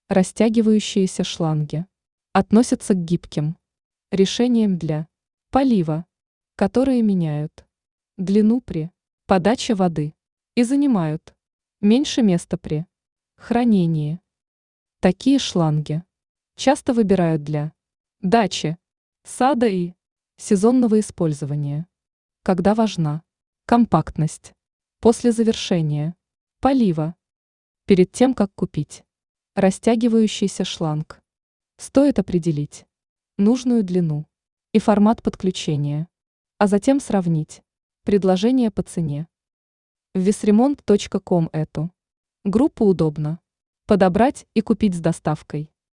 Растягивающиеся шланги относятся к гибким решениям для полива, которые меняют длину при подаче воды и занимают меньше места при хранении. Такие шланги часто выбирают для дачи, сада и сезонного использования, когда важна компактность. После завершения полива, перед тем, как купить растягивающийся шланг, стоит определить нужную длину и формат подключения, а затем сравнить предложения по цене. В весремонт.ком эту группу удобно подобрать и купить с доставкой.